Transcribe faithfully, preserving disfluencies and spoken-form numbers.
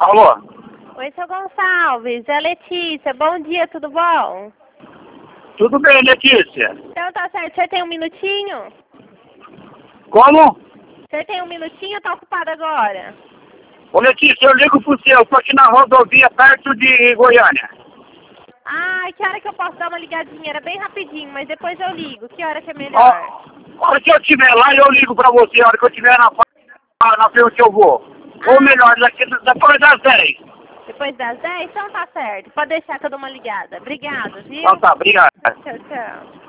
Alô? Oi, seu Gonçalves, é a Letícia. Bom dia, tudo bom? Tudo bem, Letícia? Então tá certo. O senhor tem um minutinho? Como? O senhor tem um minutinho ou tá ocupado agora? Ô, Letícia, eu ligo pro seu. Eu tô aqui na rodovia perto de Goiânia. Ah, que hora que eu posso dar uma ligadinha? Era bem rapidinho, mas depois eu ligo. Que hora que é melhor? Ó, a hora que eu estiver lá, eu ligo pra você. A hora que eu estiver na, na, na frente que eu vou. Ah. Ou melhor, daqui, depois das dez. Depois das dez? Então tá certo. Pode deixar que eu dou uma ligada. Obrigado, viu? Então tá, obrigado. Tchau, tchau.